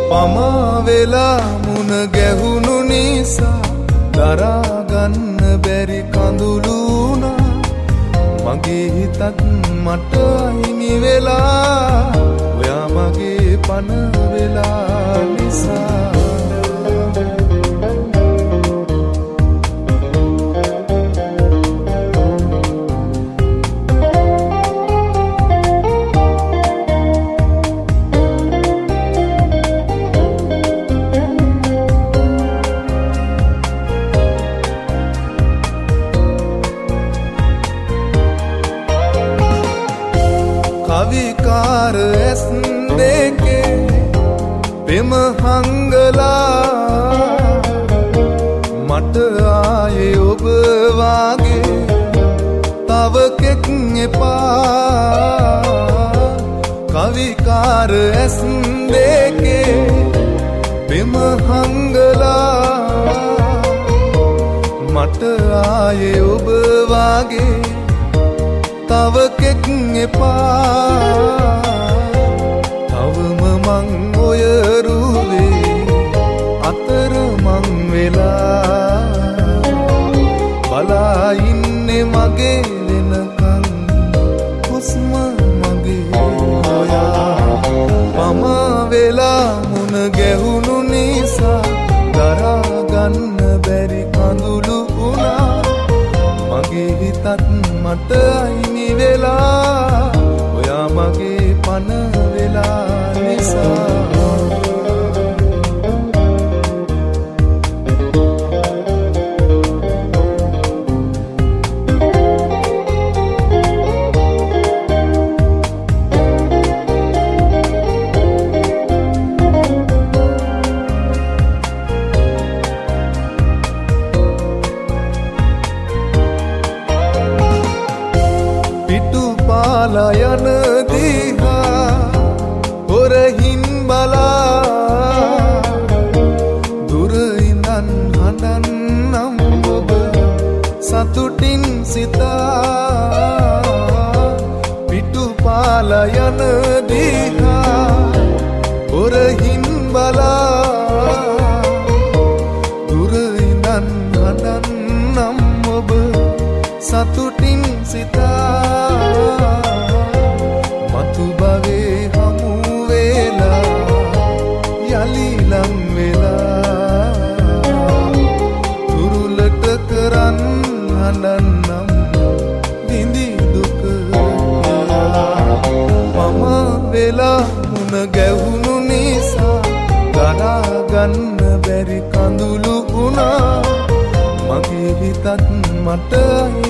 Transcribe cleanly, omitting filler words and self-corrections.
පමා වෙලා මුණ ගැහුණු නිසා දරා ගන්න බැරි කඳුළු වුණා. මගේ හිතත් මට හිමි වෙලා ඔයා මගේ පණ වෙලා නිසා. කවිකාර ඇස් දෙකේ පෙම හංගලා මට ආයේ ඔබ වාගේ තව කෙක් එපා. කවිකාර ඇස් දෙකේ පෙම හංගලා මට ආයේ ඔබ වාගේ තව කෙක් එපා. තවම මං ඔය රුවේ අතර මං වෙලා බලා ඉන්නේ මගේ වෙනකන් හුස්ම මගේ හොයා. පමා වෙලා මුණ ගැහුණු නිසා දරා ගන්න බැරි කඳුළු වුණා. මගේ හිතත් මට අහිමි වෙලා ඔයා මගේ පණ වෙලා නිසා. පාලා යන දිහා හොරහින් බලා දුර ඉඳන් හඬන්නම් ඔබ සතුටින් සිතා. පිටු පාලා යන දිහා හොරහින් බලා දුර ඉඳන් හඬන්නම් ඔබ සතුටින් සිතා. මතු භවේ හමු වෙලා යලි ලං වෙලා තුරුලට කරන් හඬන්නම් විඳි දුක. මම වෙලා මුණ ගැහුණු නිසා දරා ගන්න බැරි කඳුළු වුණා. මගේ හිතත් මට